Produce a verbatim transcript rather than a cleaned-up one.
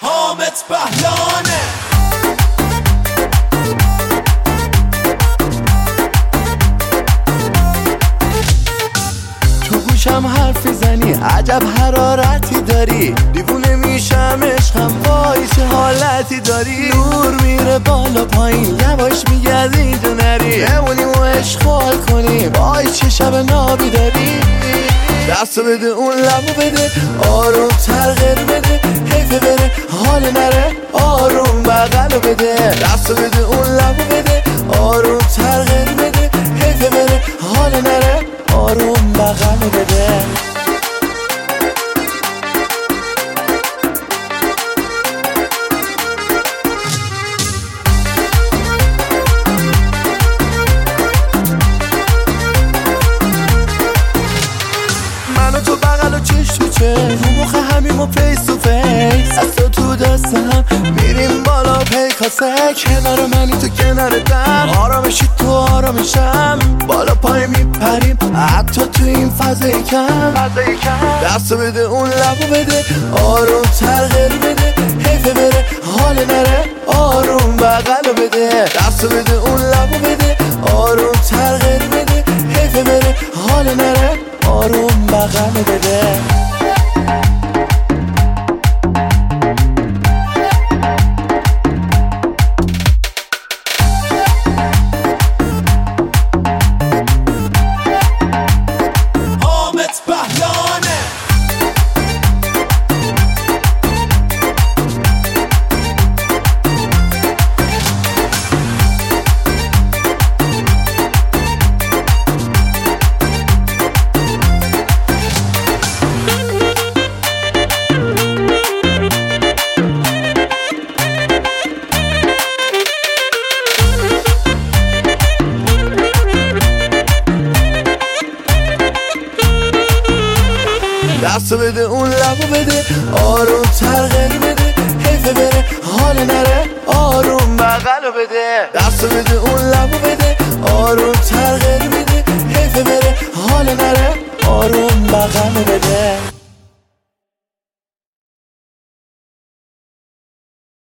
حامد بهلانه. تو گوشم حرفی زنی، عجب حرارتی داری، دیوونه میشم عشقم، وای چه حالتی داری. نور میره بالا پایین، یواش میگردی اینجا نری، بمونیم و عشق حال کنیم، وای چه شب نابی داری. دستو بده اون لبو بده، آروم تر غیر بده، حیفه بره حال نره، آروم بغلو بده. دستو بده اون لبو بده، آروم تر غیر بده، حیفه بره حال نره، آروم بغلو بده. منو تو بغل و چش تو چه، رو مخ همیم و فیس تو فیس، از تو تو دست هم میریم بالا پیکاسه. کنار منی تو کنار دم، آرامشی تو آرامشم، بالا پای میپریم حتی تو این فضای کم. دستو بده اون لبو بده، آروم تر غیر بده، حیفه بره حال نره، آروم بغلو بده. دستو بده اون لبو بده، آروم تر غیر بده، حیفه بره حال نره، آروم بغلو بده. دستو بده اون لبو بده، آروم تر غیر بده، حیفه بره حال نره، آروم بغلو بده. دستو بده اون لبو بده، آروم